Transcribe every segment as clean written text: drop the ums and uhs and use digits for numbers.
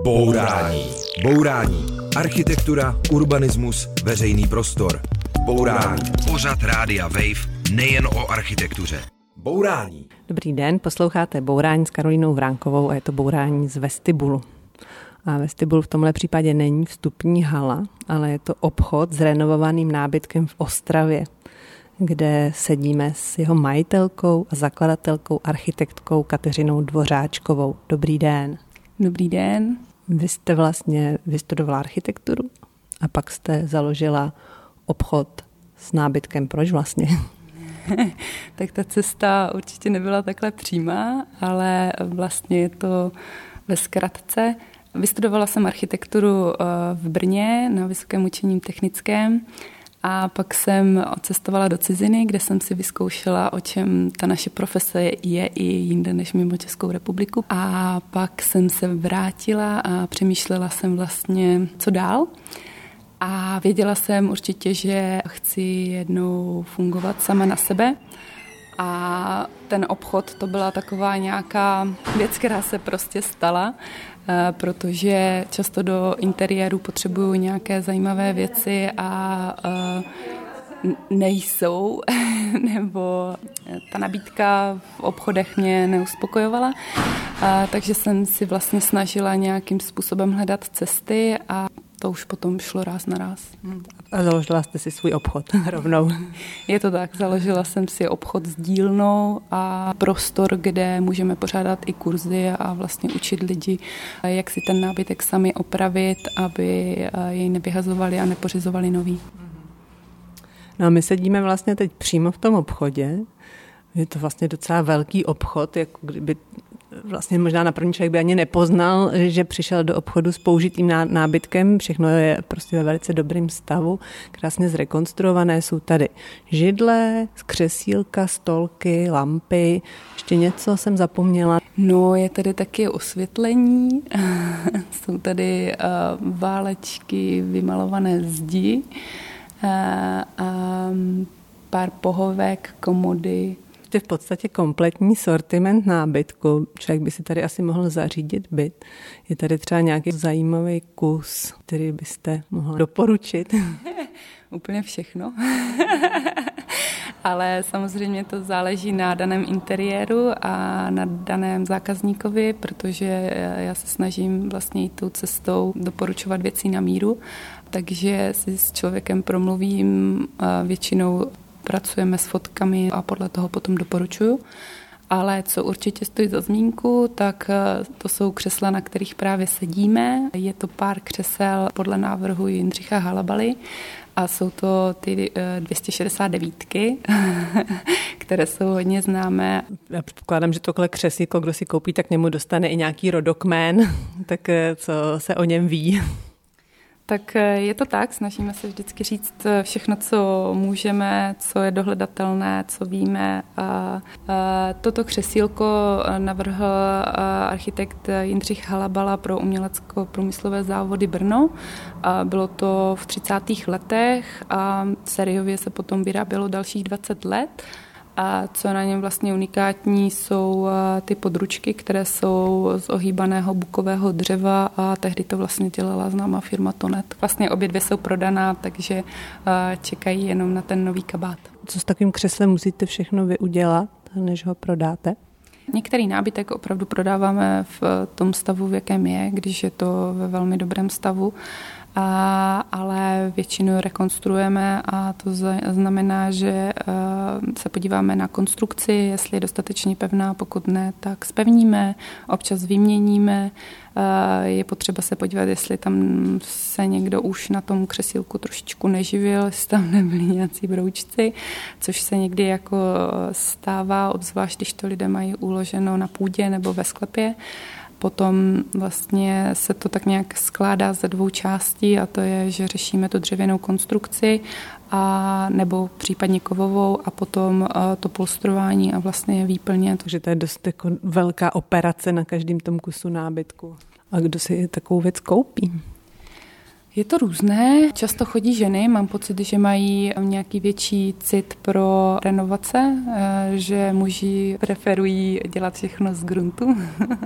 Bourání. Bourání. Architektura, urbanismus, veřejný prostor. Bourání. Pořad Rádia Wave nejen o architektuře. Bourání. Dobrý den, posloucháte Bourání s Karolínou Vránkovou a je to Bourání z vestibulu. A vestibul v tomhle případě není vstupní hala, ale je to obchod s renovovaným nábytkem v Ostravě, kde sedíme s jeho majitelkou a zakladatelkou, architektkou Kateřinou Dvořáčkovou. Dobrý den. Dobrý den. Vy jste vlastně vystudovala architekturu a pak jste založila obchod s nábytkem. Proč vlastně? Tak ta cesta určitě nebyla takhle přímá, ale vlastně je to ve zkratce. Vystudovala jsem architekturu v Brně na Vysokém učení technickém a pak jsem odcestovala do ciziny, kde jsem si vyzkoušela, o čem ta naše profese je i jinde než mimo Českou republiku. A pak jsem se vrátila a přemýšlela jsem vlastně, co dál. A věděla jsem určitě, že chci jednou fungovat sama na sebe. A ten obchod to byla taková nějaká věc, která se prostě stala, protože často do interiéru potřebuju nějaké zajímavé věci a nejsou, nebo ta nabídka v obchodech mě neuspokojovala. Takže jsem si vlastně snažila nějakým způsobem hledat cesty a to už potom šlo ráz na ráz. A založila jste si svůj obchod rovnou. Je to tak, založila jsem si obchod s dílnou a prostor, kde můžeme pořádat i kurzy a vlastně učit lidi, jak si ten nábytek sami opravit, aby jej nevyhazovali a nepořizovali nový. No a my sedíme vlastně teď přímo v tom obchodě. Je to vlastně docela velký obchod, jako kdyby vlastně možná na první člověk by ani nepoznal, že přišel do obchodu s použitým nábytkem. Všechno je prostě ve velice dobrém stavu, krásně zrekonstruované. Jsou tady židle, křesílka, stolky, lampy. Ještě něco jsem zapomněla. No, je tady taky osvětlení. Jsou tady válečky, vymalované zdi a pár pohovek, komody. Je v podstatě kompletní sortiment nábytku. Člověk by si tady asi mohl zařídit byt. Je tady třeba nějaký zajímavý kus, který byste mohla doporučit? Úplně všechno. Ale samozřejmě to záleží na daném interiéru a na daném zákazníkovi, protože já se snažím vlastně jít tou cestou doporučovat věci na míru. Takže si s člověkem promluvím, většinou pracujeme s fotkami a podle toho potom doporučuju. Ale co určitě stojí za zmínku, tak to jsou křesla, na kterých právě sedíme. Je to pár křesel podle návrhu Jindřicha Halabaly a jsou to ty 269, které jsou hodně známé. Já předpokládám, že tohle křesíko, kdo si koupí, tak k němu dostane i nějaký rodokmén. Tak co se o něm ví? Tak je to tak, snažíme se vždycky říct všechno, co můžeme, co je dohledatelné, co víme. Toto křesílko navrhl architekt Jindřich Halabala pro umělecko-průmyslové závody Brno. Bylo to v 30. letech a sériově se potom vyrábělo dalších 20 let. A co na něm vlastně unikátní, jsou ty područky, které jsou z ohýbaného bukového dřeva a tehdy to vlastně dělala známá firma Tonet. Vlastně obě dvě jsou prodaná, takže čekají jenom na ten nový kabát. Co s takovým křeslem musíte všechno vy udělat, než ho prodáte? Některý nábytek opravdu prodáváme v tom stavu, v jakém je, když je to ve velmi dobrém stavu. Ale většinu rekonstruujeme a to znamená, že se podíváme na konstrukci, jestli je dostatečně pevná, pokud ne, tak zpevníme, občas vyměníme. Je potřeba se podívat, jestli tam se někdo už na tom křesílku trošičku neživil, jestli tam nebyli nějací broučci, což se někdy jako stává, obzvlášť když to lidé mají uloženo na půdě nebo ve sklepě. Potom vlastně se to tak nějak skládá ze dvou částí a to je, že řešíme tu dřevěnou konstrukci nebo případně kovovou a potom to polstrování a vlastně výplně. Takže to je dost jako velká operace na každém tom kusu nábytku. A kdo si takovou věc koupí? Je to různé. Často chodí ženy, mám pocit, že mají nějaký větší cit pro renovace, že muži preferují dělat všechno z gruntu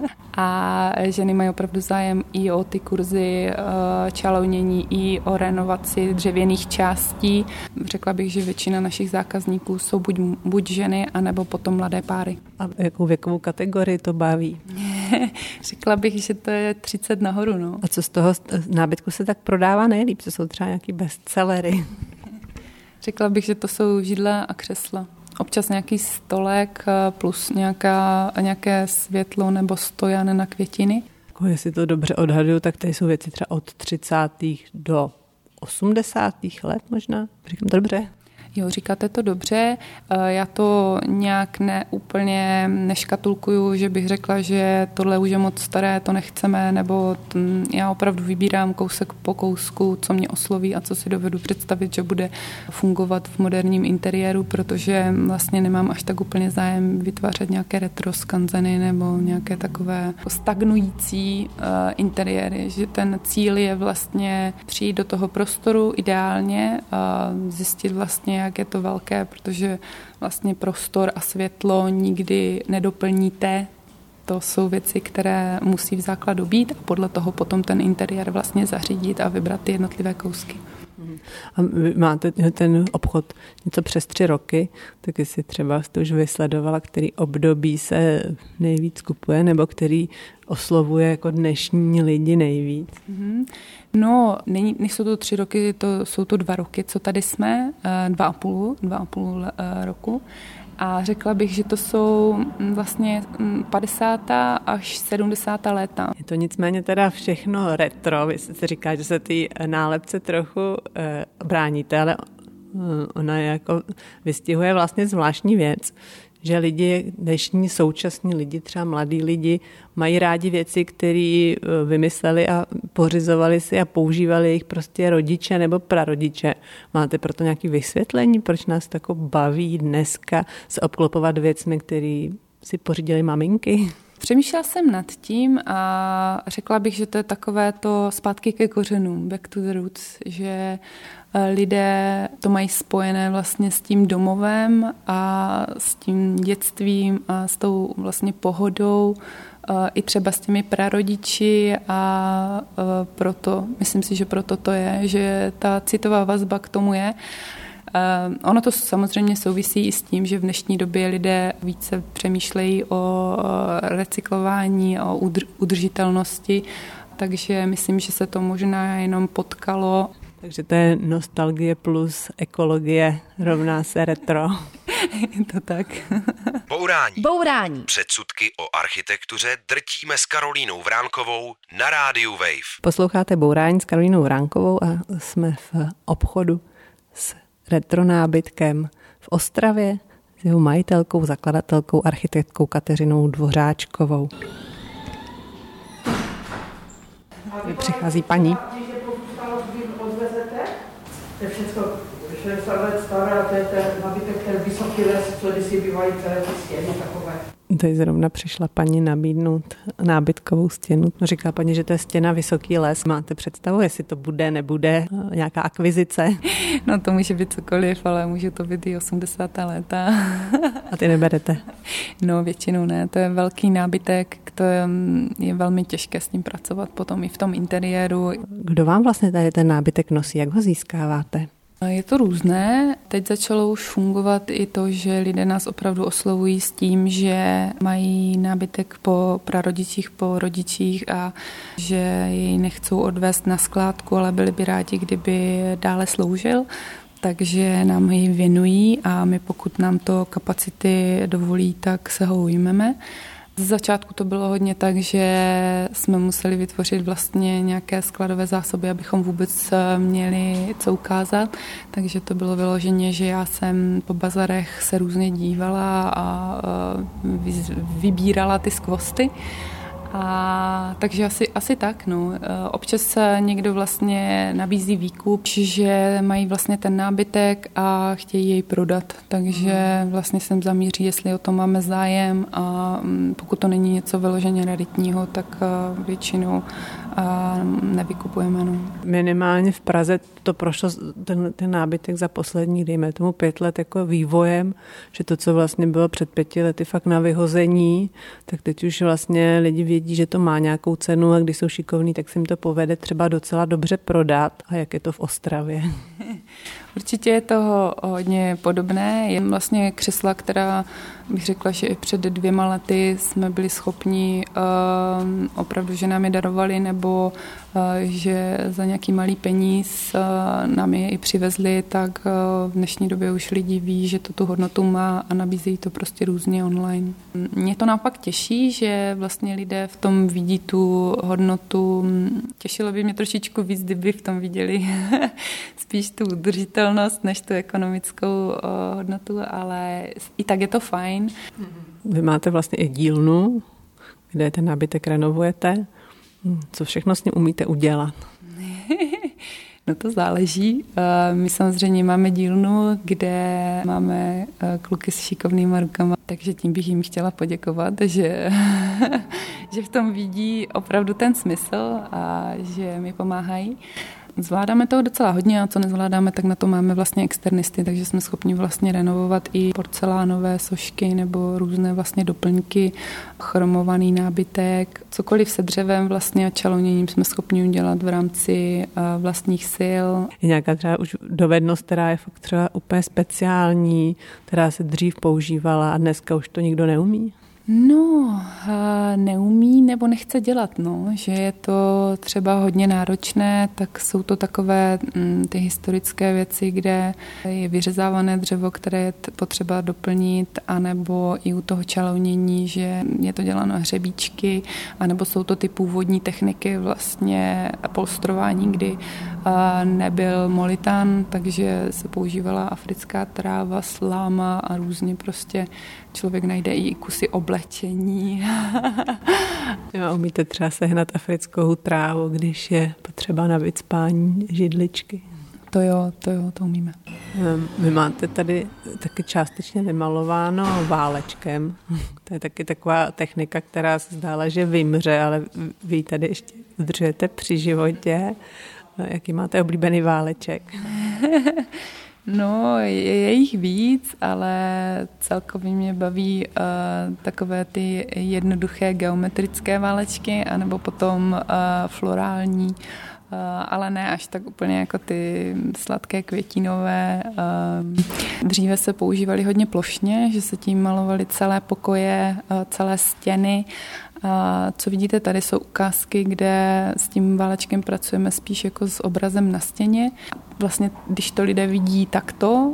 a ženy mají opravdu zájem i o ty kurzy čalounění, i o renovaci dřevěných částí. Řekla bych, že většina našich zákazníků jsou buď ženy, anebo potom mladé páry. A jakou věkovou kategorii to baví? Řekla bych, že to je 30 nahoru. No. A co z toho nábytku se tak prodává nejlíp? To jsou třeba nějaký bestsellery. Řekla bych, že to jsou židle a křesla. Občas nějaký stolek plus nějaké světlo nebo stojan na květiny. Jestli to dobře odhaduju, tak tady jsou věci třeba od 30. do 80. let možná. Říkám to dobře? Jo, říkáte to dobře. Já to nějak úplně neškatulkuju, že bych řekla, že tohle už je moc staré, to nechceme, nebo já opravdu vybírám kousek po kousku, co mě osloví a co si dovedu představit, že bude fungovat v moderním interiéru, protože vlastně nemám až tak úplně zájem vytvářet nějaké retro skanzeny nebo nějaké takové stagnující interiéry, že ten cíl je vlastně přijít do toho prostoru ideálně, zjistit vlastně, jak je to velké, protože vlastně prostor a světlo nikdy nedoplníte. To jsou věci, které musí v základu být a podle toho potom ten interiér vlastně zařídit a vybrat ty jednotlivé kousky. A vy máte ten obchod něco přes 3 roky, tak jestli třeba jste už vysledovala, který období se nejvíc kupuje, nebo který oslovuje jako dnešní lidi nejvíc? No, nejsou to 3 roky, jsou to 2 roky, co tady jsme, 2,5 roku. A řekla bych, že to jsou vlastně 50. až 70. léta. Je to nicméně teda všechno retro. Vy se říká, že se ty nálepce trochu bráníte, ale ona jako vystihuje vlastně zvláštní věc, že lidi, dnešní současní lidi, třeba mladí lidi, mají rádi věci, které vymysleli a pořizovali si a používali jejich prostě rodiče nebo prarodiče. Máte proto nějaké vysvětlení, proč nás tako baví dneska se obklopovat věcmi, které si pořídili maminky? Přemýšlela jsem nad tím a řekla bych, že to je takové to zpátky ke kořenům, back to the roots, že lidé to mají spojené vlastně s tím domovem a s tím dětstvím a s tou vlastně pohodou, i třeba s těmi prarodiči a proto, myslím si, že proto to je, že ta citová vazba k tomu je. Ono to samozřejmě souvisí i s tím, že v dnešní době lidé více přemýšlejí o recyklování, o udržitelnosti, takže myslím, že se to možná jenom potkalo. Takže to je nostalgie plus ekologie rovná se retro. Je to tak. Bourání. Předsudky o architektuře drtíme s Karolínou Vránkovou na rádiu Wave. Posloucháte Bourání s Karolínou Vránkovou a jsme v obchodu s retronábytkem v Ostravě s jeho majitelkou, zakladatelkou, architektkou Kateřinou Dvořáčkovou. Přichází paní. To je všechno 60 let staré a to je ten nabytek, ten vysoký les, co kdysi bývají celé ty stěny takové. Tady zrovna přišla paní nabídnout nábytkovou stěnu. No, říká paní, že to je stěna vysoký les. Máte představu, jestli to bude, nebude nějaká akvizice? No to může být cokoliv, ale může to být i 80. léta. A ty neberete? No většinou ne, to je velký nábytek, to je velmi těžké s ním pracovat potom i v tom interiéru. Kdo vám vlastně tady ten nábytek nosí, jak ho získáváte? Je to různé. Teď začalo už fungovat i to, že lidé nás opravdu oslovují s tím, že mají nábytek po prarodičích, po rodičích a že jej nechcou odvést na skládku, ale byli by rádi, kdyby dále sloužil. Takže nám jej věnují a my, pokud nám to kapacity dovolí, tak se ho ujmeme. Z začátku to bylo hodně tak, že jsme museli vytvořit vlastně nějaké skladové zásoby, abychom vůbec měli co ukázat. Takže to bylo vyloženě, že já jsem po bazarech se různě dívala a vybírala ty skvosty. A takže asi tak, no. Občas někdo vlastně nabízí výkup, že mají vlastně ten nábytek a chtějí jej prodat. Takže vlastně sem zamíří, jestli o to máme zájem a pokud to není něco vyloženě raritního, tak většinou nevykupujeme. No. Minimálně v Praze to prošlo ten nábytek za poslední, dejme tomu 5 let jako vývojem, že to, co vlastně bylo před 5 lety fakt na vyhození, tak teď už vlastně lidi vědí, že to má nějakou cenu a když jsou šikovní, tak se jim to povede třeba docela dobře prodat. A jak je to v Ostravě? Určitě je to hodně podobné. Je vlastně křesla, která bych řekla, že i před 2 lety jsme byli schopni opravdu, že nám je darovali, nebo že za nějaký malý peníz nám je i přivezli, tak v dnešní době už lidi ví, že to tu hodnotu má a nabízejí to prostě různě online. Mě to naopak těší, že vlastně lidé v tom vidí tu hodnotu. Těšilo by mě trošičku víc, kdyby v tom viděli spíš tu udržitelnost než tu ekonomickou hodnotu, ale i tak je to fajn. Vy máte vlastně i dílnu, kde ten nábytek renovujete. Co všechno s ním umíte udělat? No to záleží. My samozřejmě máme dílnu, kde máme kluky s šikovnýma rukama, takže tím bych jim chtěla poděkovat, že v tom vidí opravdu ten smysl a že mi pomáhají. Zvládáme toho docela hodně a co nezvládáme, tak na to máme vlastně externisty, takže jsme schopni vlastně renovovat i porcelánové sošky nebo různé vlastně doplňky, chromovaný nábytek, cokoliv se dřevem vlastně a čalouněním jsme schopni udělat v rámci vlastních sil. Je nějaká třeba už dovednost, která je fakt třeba úplně speciální, která se dřív používala a dneska už to nikdo neumí? No, neumí nebo nechce dělat, no, že je to třeba hodně náročné, tak jsou to takové ty historické věci, kde je vyřezávané dřevo, které je potřeba doplnit, anebo i u toho čalounění, že je to děláno hřebíčky, anebo jsou to ty původní techniky vlastně polstrování, kdy nebyl molitán, takže se používala africká tráva, sláma a různě prostě člověk najde i kusy oblečení. Jo, umíte třeba sehnat africkou trávu, když je potřeba na vycpání židličky? To jo, to umíme. Vy máte tady taky částečně vymalováno válečkem. To je taky taková technika, která se zdála, že vymře, ale vy tady ještě udržujete při životě. Jaký máte oblíbený váleček? No, je jich víc, ale celkově mě baví takové ty jednoduché geometrické válečky, anebo potom florální, ale ne až tak úplně jako ty sladké květinové. Dříve se používaly hodně plošně, že se tím malovaly celé pokoje, celé stěny. Co vidíte tady jsou ukázky, kde s tím válečkem pracujeme spíš jako s obrazem na stěně. Vlastně, když to lidé vidí takto,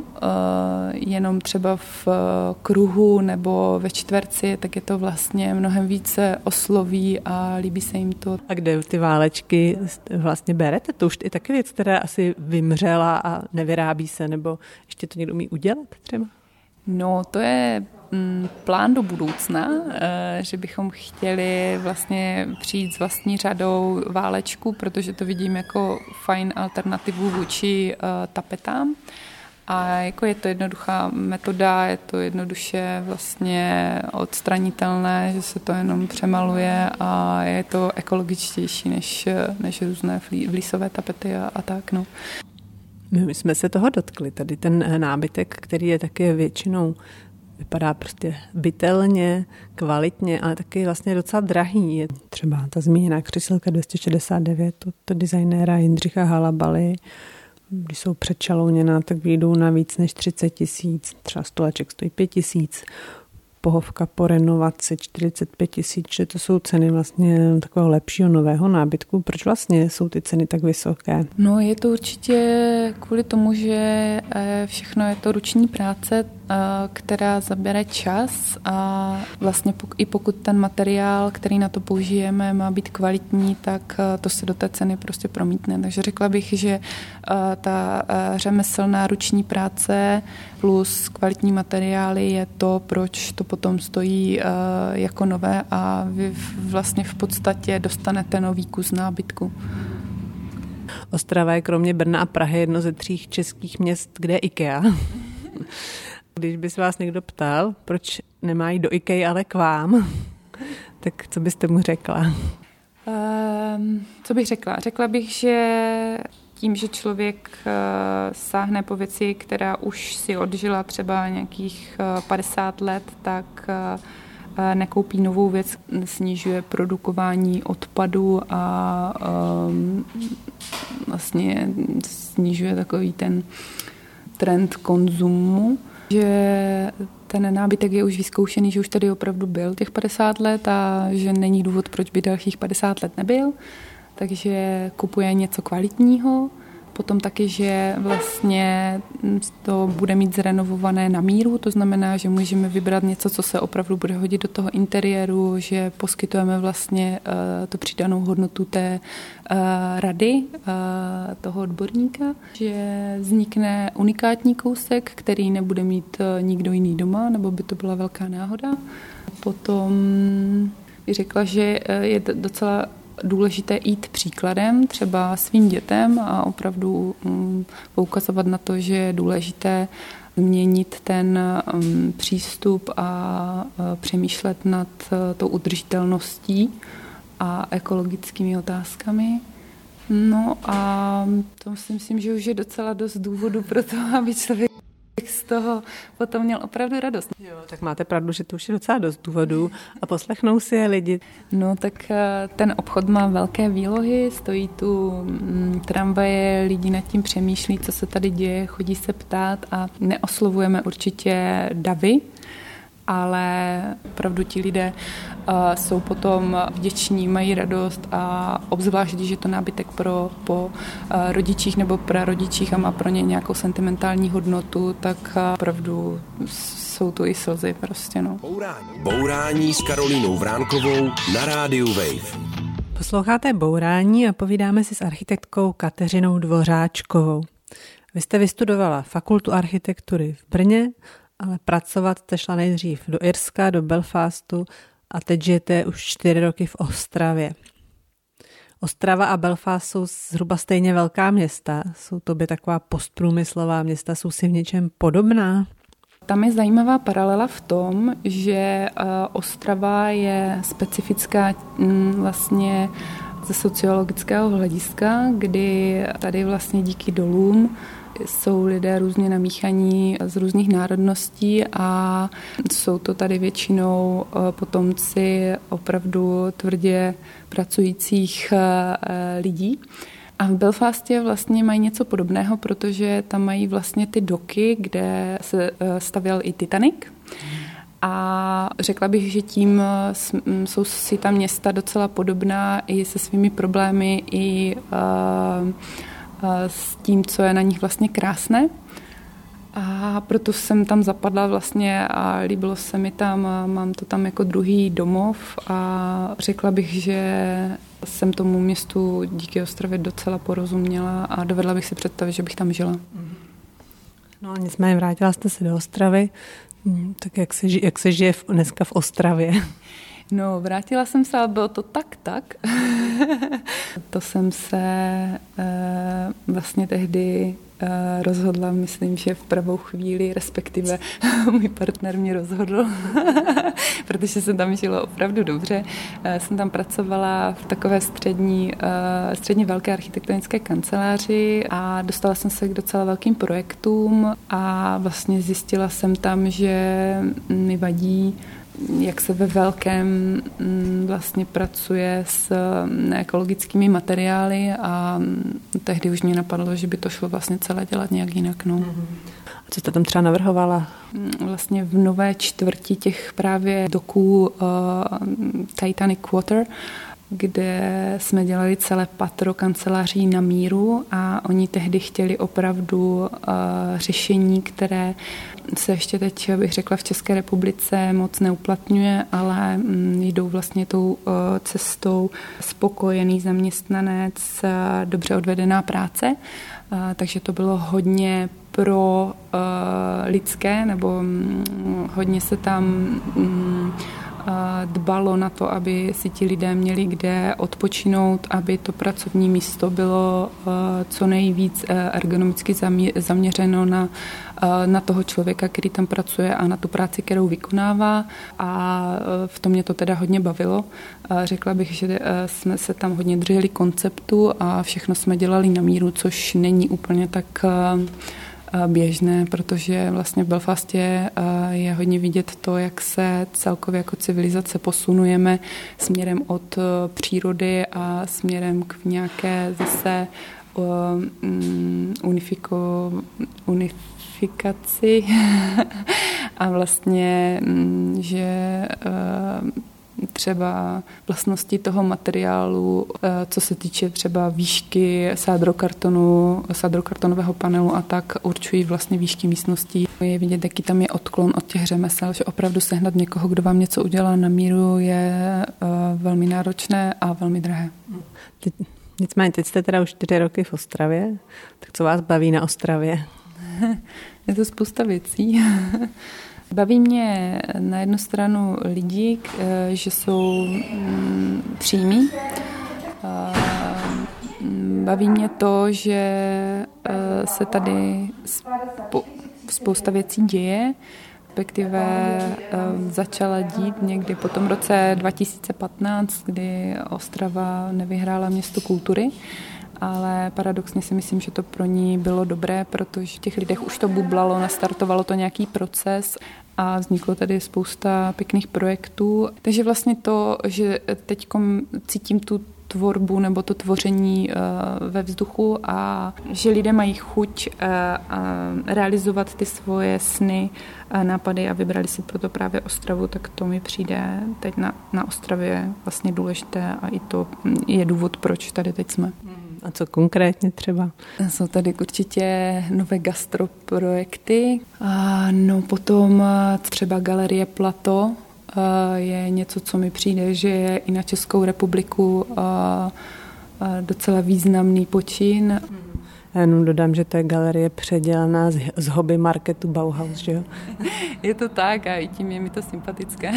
jenom třeba v kruhu nebo ve čtverci, tak je to vlastně mnohem více osloví a líbí se jim to. A kde ty válečky vlastně berete? To už je taky věc, která asi vymřela a nevyrábí se, nebo ještě to někdo umí udělat třeba? No, to je plán do budoucna, že bychom chtěli vlastně přijít s vlastní řadou válečků, protože to vidím jako fajn alternativu vůči tapetám. A jako je to jednoduchá metoda, je to jednoduše vlastně odstranitelné, že se to jenom přemaluje a je to ekologičtější než různé vlísové tapety a tak. No. My jsme se toho dotkli, tady ten nábytek, který je taky většinou vypadá prostě bytelně, kvalitně, ale taky vlastně docela drahý. Je třeba ta zmíněná křeselka 269 od designéra Jindřicha Halabaly. Když jsou předčalouněná, tak vyjdou na víc než 30 000. Třeba stoleček stojí 5 000. Pohovka po renovaci 45 000, že to jsou ceny vlastně takového lepšího nového nábytku. Proč vlastně jsou ty ceny tak vysoké? No je to určitě kvůli tomu, že všechno je to ruční práce, která zabere čas a vlastně i pokud ten materiál, který na to použijeme, má být kvalitní, tak to se do té ceny prostě promítne. Takže řekla bych, že ta řemeslná ruční práce plus kvalitní materiály je to, proč to potom stojí jako nové a vy vlastně v podstatě dostanete nový kus nábytku. Ostrava je kromě Brna a Prahy jedno ze 3 českých měst, kde je IKEA. Když by se vás někdo ptal, proč nemají do IKEA, ale k vám, tak co byste mu řekla? Co bych řekla? Řekla bych, že tím, že člověk sáhne po věci, která už si odžila třeba nějakých 50 let, tak nekoupí novou věc, snižuje produkování odpadu a vlastně snižuje takový ten trend konzumu, že ten nábytek je už vyzkoušený, že už tady opravdu byl těch 50 let a že není důvod, proč by dalších 50 let nebyl. Takže kupuje něco kvalitního. Potom taky, že vlastně to bude mít zrenovované na míru, to znamená, že můžeme vybrat něco, co se opravdu bude hodit do toho interiéru, že poskytujeme vlastně tu přidanou hodnotu té rady, toho odborníka, že vznikne unikátní kousek, který nebude mít nikdo jiný doma, nebo by to byla velká náhoda. Potom bych řekla, že je docela důležité jít příkladem třeba svým dětem a opravdu poukazovat na to, že je důležité změnit ten přístup a přemýšlet nad tou udržitelností a ekologickými otázkami. No a to si myslím, že už je docela dost důvodu pro to, aby člověk z toho potom měl opravdu radost. Jo, tak máte pravdu, že to už je docela dost důvodů a poslechnou si je lidi. No tak ten obchod má velké výlohy, stojí tu tramvaje, lidi nad tím přemýšlí, co se tady děje, chodí se ptát a neoslovujeme určitě davy, ale opravdu ti lidé jsou potom vděční, mají radost a obzvlášť, když je to nábytek po rodičích nebo prarodičích a má pro ně nějakou sentimentální hodnotu, tak opravdu jsou tu i slzy prostě, no. Bourání s Karolínou Vránkovou na rádiu Wave. Posloucháte Bourání a povídáme si s architektkou Kateřinou Dvořáčkovou. Vy jste vystudovala fakultu architektury v Brně, ale pracovat jste šla nejdřív do Irska, do Belfastu a teď žijete už 4 roky v Ostravě. Ostrava a Belfast jsou zhruba stejně velká města. Jsou to by taková postprůmyslová města, jsou si v něčem podobná? Tam je zajímavá paralela v tom, že Ostrava je specifická vlastně ze sociologického hlediska, kdy tady vlastně díky dolům jsou lidé různě namíchaní z různých národností a jsou to tady většinou potomci opravdu tvrdě pracujících lidí. A v Belfastě vlastně mají něco podobného, protože tam mají vlastně ty doky, kde se stavěl i Titanic. A řekla bych, že tím jsou si ta města docela podobná i se svými problémy, i s tím, co je na nich vlastně krásné. A proto jsem tam zapadla vlastně a líbilo se mi tam a mám to tam jako druhý domov a řekla bych, že jsem tomu městu díky Ostravě docela porozuměla a dovedla bych si představit, že bych tam žila. No a nicméně vrátila jste se do Ostravy, tak jak se žije dneska v Ostravě? No, vrátila jsem se, ale bylo to tak. To jsem se vlastně tehdy rozhodla, myslím, že v pravou chvíli, respektive můj partner mě rozhodl, protože jsem tam žila opravdu dobře. Jsem tam pracovala v takové středně velké architektonické kanceláři a dostala jsem se k docela velkým projektům a vlastně zjistila jsem tam, že mi vadí, jak se ve velkém vlastně pracuje s ekologickými materiály a tehdy už mě napadlo, že by to šlo vlastně celé dělat nějak jinak. No. A co jste tam třeba navrhovala? Vlastně v nové čtvrti těch právě doků Titanic Water, kde jsme dělali celé patro kanceláří na míru a oni tehdy chtěli opravdu řešení, které se ještě teď, bych řekla, v České republice moc neuplatňuje, ale jdou vlastně tou cestou spokojený zaměstnanec, dobře odvedená práce. Takže to bylo hodně pro lidské, nebo hodně se tam dbalo na to, aby si ti lidé měli kde odpočinout, aby to pracovní místo bylo co nejvíc ergonomicky zaměřeno na toho člověka, který tam pracuje a na tu práci, kterou vykonává. A v tom mě to teda hodně bavilo. Řekla bych, že jsme se tam hodně drželi konceptu a všechno jsme dělali na míru, což není úplně tak běžné, protože vlastně v Belfastě je hodně vidět to, jak se celkově jako civilizace posunujeme směrem od přírody a směrem k nějaké zase unifikaci a vlastně, že třeba vlastnosti toho materiálu, co se týče třeba výšky sádrokartonového panelu a tak určují vlastně výšky místností. Je vidět, jaký tam je odklon od těch řemesel, že opravdu sehnat někoho, kdo vám něco udělá na míru, je velmi náročné a velmi drahé. Nicméně, teď jste teda už 4 roky v Ostravě, tak co vás baví na Ostravě? Je to spousta věcí. Baví mě na jednu stranu lidi, že jsou přímí. Baví mě to, že se tady spousta věcí děje, respektive začala dít někdy po tom roce 2015, kdy Ostrava nevyhrála město kultury. Ale paradoxně si myslím, že to pro ní bylo dobré, protože v těch lidech už to bublalo, nastartovalo to nějaký proces a vzniklo tady spousta pěkných projektů. Takže vlastně to, že teď cítím tu tvorbu nebo to tvoření ve vzduchu a že lidé mají chuť realizovat ty svoje sny, nápady a vybrali si proto právě Ostravu, tak to mi přijde teď na Ostravě vlastně důležité a i to je důvod, proč tady teď jsme. A co konkrétně třeba? Jsou tady určitě nové gastroprojekty. No potom třeba Galerie Plato je něco, co mi přijde, že je i na Českou republiku docela významný počin. Já jenom dodám, že to je galerie předělaná z hobby marketu Bauhaus, že jo? Je to tak a i tím je mi to sympatické.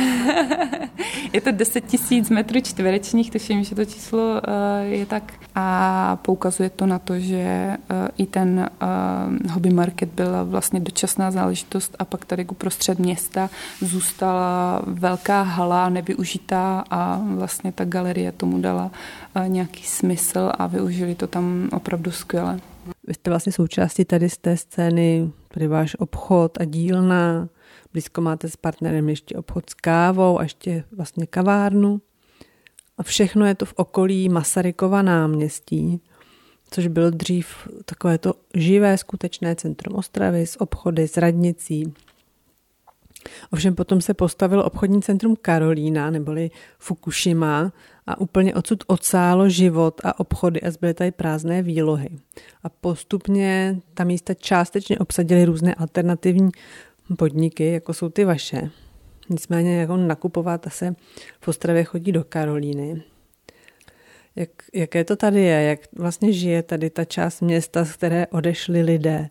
Je to 10 000 metrů čtverečních, tuším, že to číslo je tak. A poukazuje to na to, že i ten hobby market byla vlastně dočasná záležitost a pak tady uprostřed města zůstala velká hala nevyužitá a vlastně ta galerie tomu dala nějaký smysl a využili to tam opravdu skvěle. Vy jste vlastně součástí tady z té scény, tady váš obchod a dílna, blízko máte s partnerem ještě obchod s kávou a ještě vlastně kavárnu. A všechno je to v okolí Masarykova náměstí, což bylo dřív takové to živé, skutečné centrum Ostravy s obchody, s radnicí. Ovšem potom se postavilo obchodní centrum Karolína, neboli Fukushima, a úplně odsud odsálo život a obchody a zbyly tady prázdné výlohy. A postupně ta místa částečně obsadily různé alternativní podniky, jako jsou ty vaše. Nicméně jako nakupovat a se v Ostravě chodí do Karolíny. Jaké to tady je? Jak vlastně žije tady ta část města, z které odešli lidé?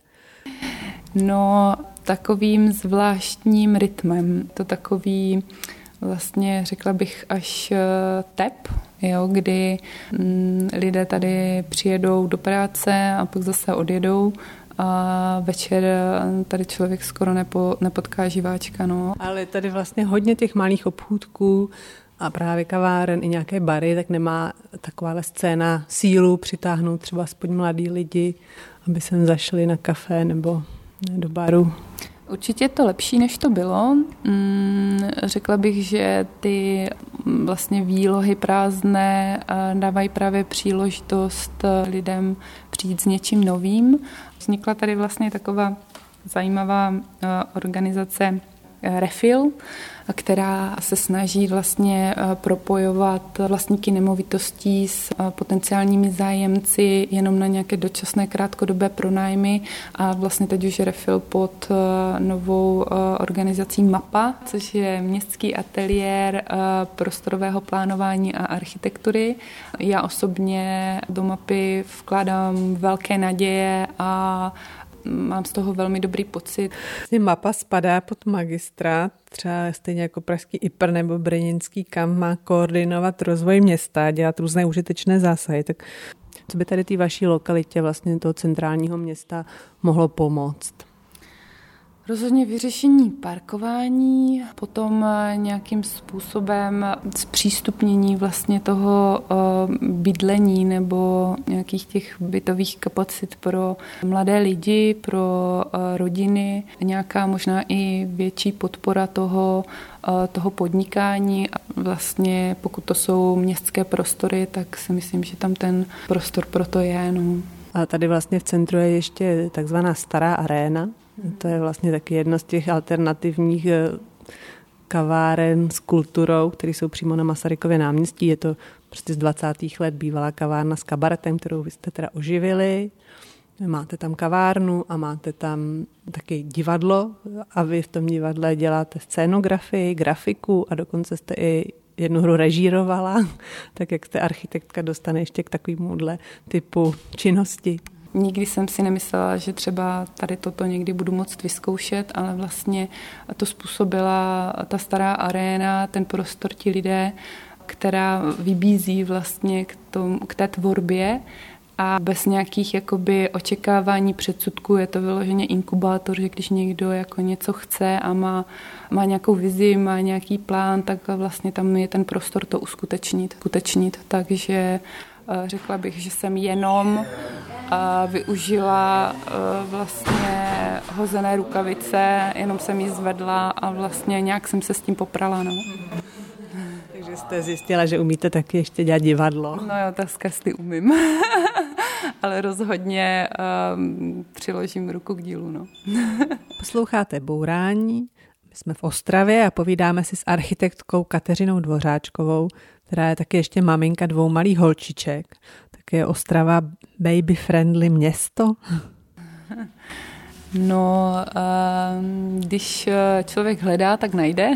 No, takovým zvláštním rytmem. To takový vlastně řekla bych až tep, jo, kdy lidé tady přijedou do práce a pak zase odjedou a večer tady člověk skoro nepotká živáčka. No. Ale tady vlastně hodně těch malých obchůdků a právě kaváren i nějaké bary, tak nemá takováhle scéna sílu přitáhnout třeba aspoň mladí lidi, aby sem zašli na kafe nebo do baru. Určitě je to lepší, než to bylo. Řekla bych, že ty vlastně výlohy prázdné dávají právě příležitost lidem přijít s něčím novým. Vznikla tady vlastně taková zajímavá organizace Refill, která se snaží vlastně propojovat vlastníky nemovitostí s potenciálními zájemci jenom na nějaké dočasné krátkodobé pronájmy a vlastně teď už je Refill pod novou organizací MAPA, což je městský ateliér prostorového plánování a architektury. Já osobně do MAPy vkládám velké naděje a mám z toho velmi dobrý pocit. Mapa spadá pod magistrát, třeba stejně jako pražský IPR nebo brněnský, kam má koordinovat rozvoj města, dělat různé užitečné zásahy. Tak co by tady té vaší lokalitě, vlastně toho centrálního města, mohlo pomoct? Rozhodně vyřešení parkování, potom nějakým způsobem zpřístupnění vlastně toho bydlení nebo nějakých těch bytových kapacit pro mladé lidi, pro rodiny, nějaká možná i větší podpora toho podnikání. Vlastně pokud to jsou městské prostory, tak si myslím, že tam ten prostor pro to je. No. A tady vlastně v centru je ještě takzvaná Stará aréna. To je vlastně taky jedna z těch alternativních kaváren s kulturou, které jsou přímo na Masarykově náměstí. Je to prostě z 20. let bývalá kavárna s kabaretem, kterou vy jste teda oživili. Máte tam kavárnu a máte tam taky divadlo a vy v tom divadle děláte scénografii, grafiku a dokonce jste i jednu hru režírovala. Tak jak jste architektka, dostane ještě k takovémuhle typu činnosti. Nikdy jsem si nemyslela, že třeba tady toto někdy budu moct vyzkoušet, ale vlastně to způsobila ta Stará aréna, ten prostor, ti lidé, která vybízí vlastně k té tvorbě a bez nějakých jakoby očekávání, předsudků. Je to vyloženě inkubátor, že když někdo jako něco chce a má nějakou vizi, má nějaký plán, tak vlastně tam je ten prostor to uskutečnit. Takže řekla bych, že jsem jenom využila vlastně hozené rukavice, jenom jsem ji zvedla a vlastně nějak jsem se s tím poprala. No. Takže jste zjistila, že umíte taky ještě dělat divadlo. No jo, tak zkazky umím. Ale rozhodně přiložím ruku k dílu. No. Posloucháte Bourání. My jsme v Ostravě a povídáme si s architektkou Kateřinou Dvořáčkovou, která je taky ještě maminka 2 malých holčiček. Tak je Ostrava baby friendly město? No, když člověk hledá, tak najde.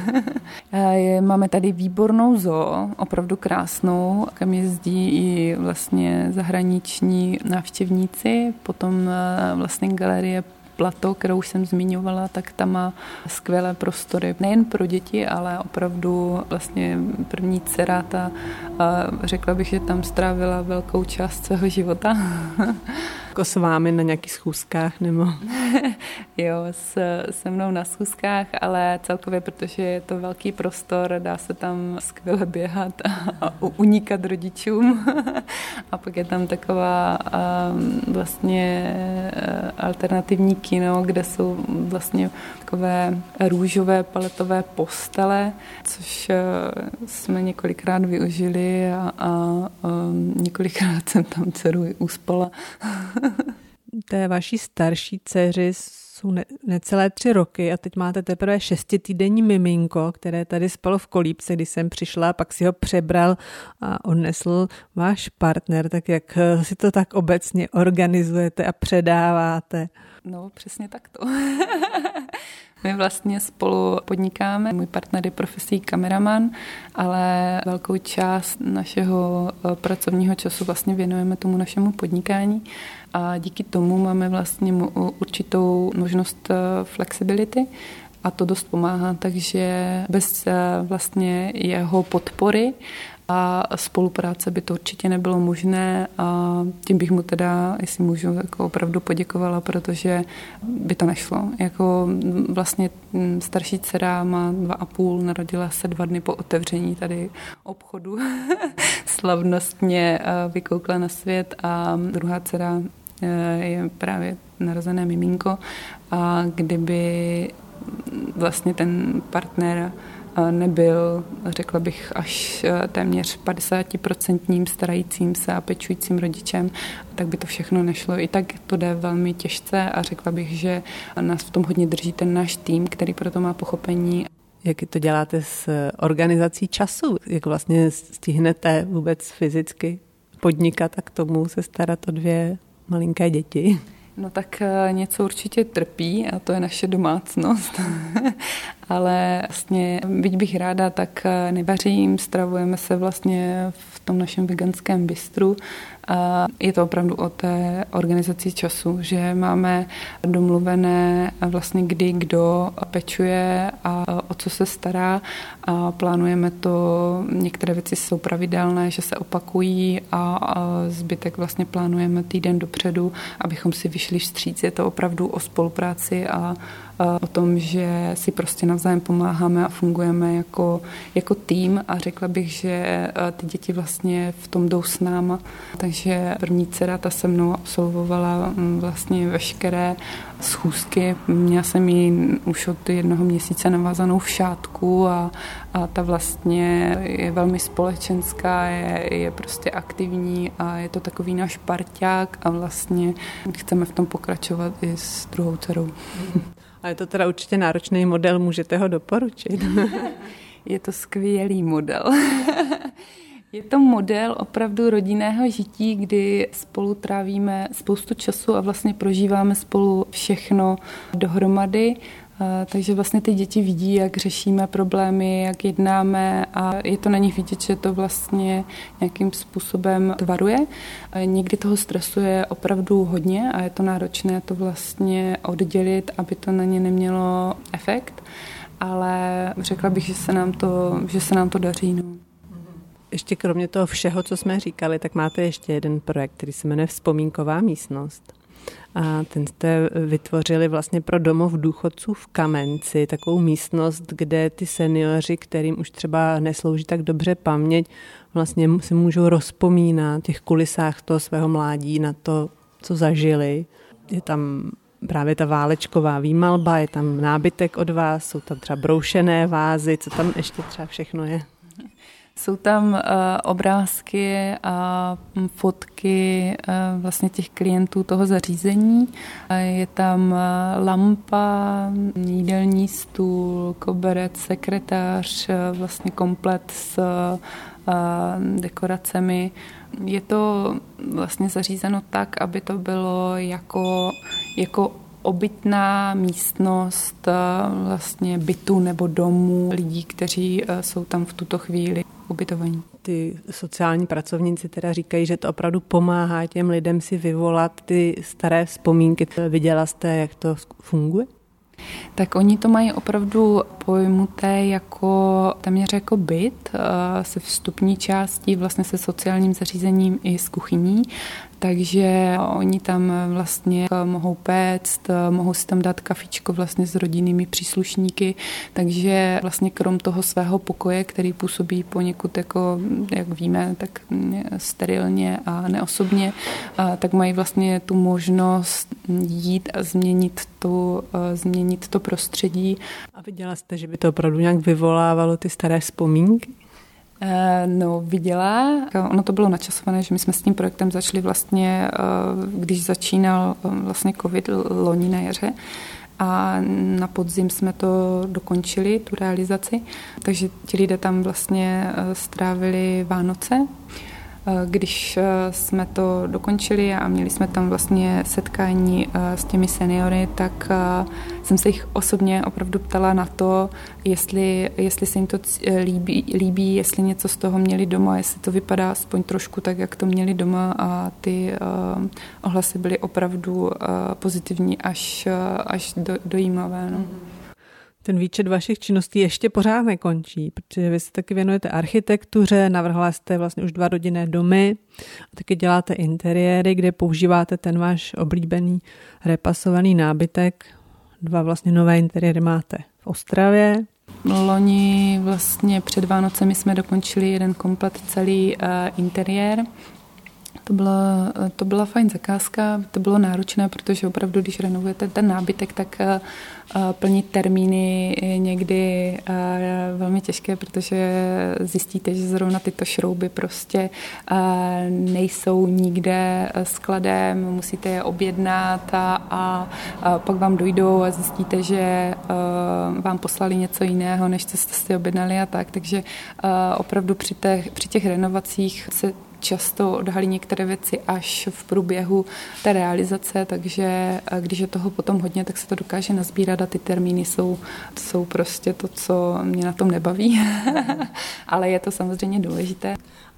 Máme tady výbornou zoo, opravdu krásnou, kam jezdí i vlastně zahraniční návštěvníci, potom vlastně galerie Plato, kterou už jsem zmiňovala, tak tam má skvělé prostory. Nejen pro děti, ale opravdu vlastně první dcera, řekla bych, že tam strávila velkou část svého života. Jako s vámi na nějakých schůzkách nebo? Jo, se mnou na schůzkách, ale celkově, protože je to velký prostor, dá se tam skvěle běhat a unikat rodičům. A pak je tam taková vlastně alternativní kino, kde jsou vlastně takové růžové paletové postele, což jsme několikrát využili a několikrát jsem tam dceru uspala. Té vaší starší dceři jsou necelé 3 roky a teď máte teprve 6týdenní miminko, které tady spalo v kolípce, když jsem přišla, pak si ho přebral a odnesl váš partner. Tak jak si to tak obecně organizujete a předáváte? No, přesně takto. My vlastně spolu podnikáme. Můj partner je profesí kameraman, ale velkou část našeho pracovního času vlastně věnujeme tomu našemu podnikání a díky tomu máme vlastně určitou možnost flexibility a to dost pomáhá, takže bez vlastně jeho podpory a spolupráce by to určitě nebylo možné a tím bych mu teda, jestli můžu, jako opravdu poděkovala, protože by to nešlo. Jako vlastně starší dcera má 2,5, narodila se 2 dny po otevření tady obchodu. Slavnostně vykoukla na svět a druhá dcera je právě narozené miminko a kdyby vlastně ten partner nebyl, řekla bych, až téměř 50% starajícím se a pečujícím rodičem, tak by to všechno nešlo. I tak to jde velmi těžce a řekla bych, že nás v tom hodně drží ten náš tým, který proto má pochopení. Jak to děláte s organizací času? Jak vlastně stihnete vůbec fyzicky podnikat a k tomu se starat o 2 malinké děti? No tak něco určitě trpí a to je naše domácnost. Ale vlastně, byť bych ráda, tak nevařím, stravujeme se vlastně v tom našem veganském bistru, A je to opravdu o té organizaci času, že máme domluvené vlastně kdo pečuje a o co se stará a plánujeme to, některé věci jsou pravidelné, že se opakují a zbytek vlastně plánujeme týden dopředu, abychom si vyšli vstříc. Je to opravdu o spolupráci a o tom, že si prostě navzájem pomáháme a fungujeme jako tým a řekla bych, že ty děti vlastně v tom jdou s náma. Takže první dcera ta se mnou absolvovala vlastně veškeré schůzky. Měla jsem ji už od 1 měsíce navázanou v šátku a ta vlastně je velmi společenská, je prostě aktivní a je to takový náš parťák a vlastně chceme v tom pokračovat i s druhou dcerou. A je to teda určitě náročný model, můžete ho doporučit? Je to skvělý model. Je to model opravdu rodinného žití, kdy spolu trávíme spoustu času a vlastně prožíváme spolu všechno dohromady. Takže vlastně ty děti vidí, jak řešíme problémy, jak jednáme a je to na nich vidět, že to vlastně nějakým způsobem tvaruje. Někdy toho stresu je opravdu hodně a je to náročné to vlastně oddělit, aby to na ně nemělo efekt, ale řekla bych, že se nám to daří. No. Ještě kromě toho všeho, co jsme říkali, tak máte ještě jeden projekt, který se jmenuje Vzpomínková místnost. A ten jste vytvořili vlastně pro domov důchodců v Kamenci, takovou místnost, kde ty seniori, kterým už třeba neslouží tak dobře paměť, vlastně si můžou rozpomínat v těch kulisách toho svého mládí na to, co zažili. Je tam právě ta válečková výmalba, je tam nábytek od vás, jsou tam třeba broušené vázy, co tam ještě třeba všechno je? Jsou tam obrázky a fotky vlastně těch klientů toho zařízení. Je tam lampa, jídelní stůl, koberec, sekretář, vlastně komplet s dekoracemi. Je to vlastně zařízeno tak, aby to bylo jako obytná místnost vlastně bytu nebo domů lidí, kteří jsou tam v tuto chvíli ubytovaní. Ty sociální pracovníci teda říkají, že to opravdu pomáhá těm lidem si vyvolat ty staré vzpomínky. Viděla jste, jak to funguje? Tak oni to mají opravdu pojmuté téměř jako byt se vstupní částí, vlastně se sociálním zařízením i s kuchyní. Takže oni tam vlastně mohou péct, mohou si tam dát kafičko vlastně s rodinnými příslušníky, takže vlastně krom toho svého pokoje, který působí poněkud jako, jak víme, tak sterilně a neosobně, tak mají vlastně tu možnost jít a změnit to prostředí. A viděla jste, že by to opravdu nějak vyvolávalo ty staré vzpomínky? No, viděla. Ono to bylo načasované, že my jsme s tím projektem začali vlastně, když začínal vlastně covid loni na jaře a na podzim jsme to dokončili, tu realizaci, takže ti lidé tam vlastně strávili Vánoce. Když jsme to dokončili a měli jsme tam vlastně setkání s těmi seniory, tak jsem se jich osobně opravdu ptala na to, jestli se jim to líbí, jestli něco z toho měli doma, jestli to vypadá aspoň trošku tak, jak to měli doma a ty ohlasy byly opravdu pozitivní až dojímavé. No. Ten výčet vašich činností ještě pořád nekončí, protože vy se taky věnujete architektuře, navrhla jste vlastně už 2 rodinné domy a taky děláte interiéry, kde používáte ten váš oblíbený repasovaný nábytek. 2 vlastně nové interiéry máte v Ostravě. Loni vlastně před Vánocemi jsme dokončili jeden komplet celý interiér. To byla fajn zakázka, to bylo náročné, protože opravdu, když renovujete ten nábytek, tak plnit termíny je někdy velmi těžké, protože zjistíte, že zrovna tyto šrouby prostě nejsou nikde skladem, musíte je objednat a pak vám dojdou a zjistíte, že vám poslali něco jiného, než jste si objednali a tak. Takže opravdu při těch renovacích se často odhalí některé věci až v průběhu té realizace, takže když je toho potom hodně, tak se to dokáže nazbírat a ty termíny jsou prostě to, co mě na tom nebaví. Ale je to samozřejmě důležité.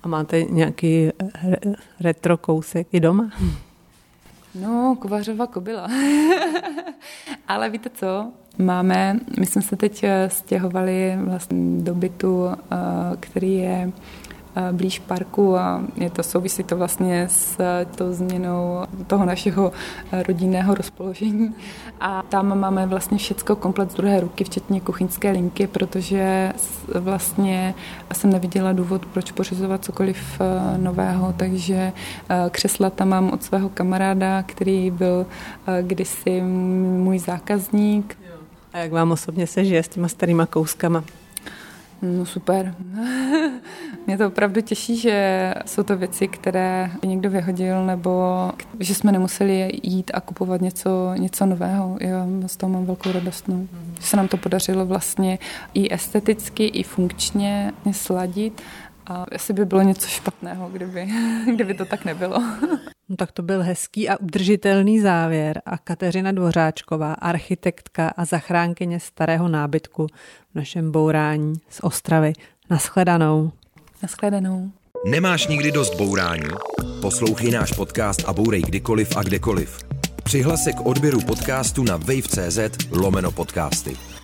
A máte nějaký retro kousek i doma? No, Kovářova kobyla. Ale víte co? My jsme se teď stěhovali vlastně do bytu, který je blíž parku a souvisí to vlastně s tou změnou toho našeho rodinného rozpoložení. A tam máme vlastně všecko komplet z druhé ruky, včetně kuchyňské linky, protože vlastně jsem neviděla důvod, proč pořizovat cokoliv nového, takže křesla tam mám od svého kamaráda, který byl kdysi můj zákazník. A jak vám osobně se žije s těma starýma kouskama? No super. Mě to opravdu těší, že jsou to věci, které někdo vyhodil, nebo že jsme nemuseli jít a kupovat něco nového. Já z toho mám velkou radost. No. Že se nám to podařilo vlastně i esteticky, i funkčně sladit. A asi by bylo něco špatného, kdyby to tak nebylo. No tak to byl hezký a udržitelný závěr a Kateřina Dvořáčková, architektka a zachránkyně starého nábytku v našem bourání z Ostravy. Naschledanou. Naschledanou. Nemáš nikdy dost bourání? Poslouchej náš podcast a bourej kdykoliv a kdekoliv. Přihlas se k odběru podcastu na wave.cz/podcasty.